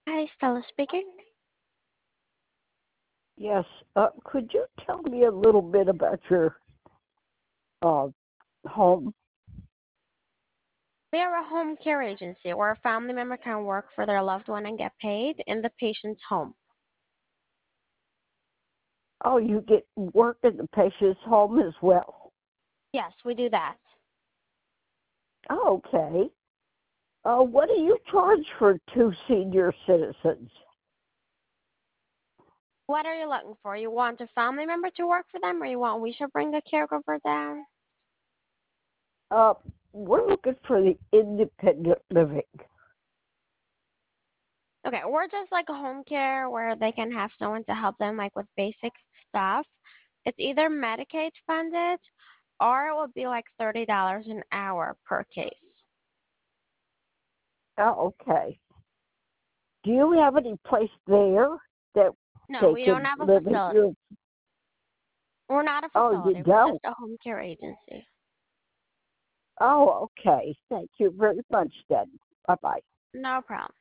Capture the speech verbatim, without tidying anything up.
Hi, Stella speaking. Yes. Uh, could you tell me a little bit about your uh, home? We are a home care agency where a family member can work for their loved one and get paid in the patient's home. Oh, you get work in the patient's home as well. Yes, we do that. Oh, okay. Uh, what do you charge for two senior citizens? What are you looking for? You want a family member to work for them, or you want we should bring a caregiver down? Uh, we're looking for the independent living. Okay, we're just like a home care where they can have someone to help them like with basic stuff. It's either Medicaid funded or it would be like thirty dollars an hour per case. Oh, okay. Do you have any place there that No, they we don't could have a live in your? facility. We're not a Oh, you facility. We're just don't? a home care agency. Oh, okay. Thank you very much, then. Bye bye. No problem.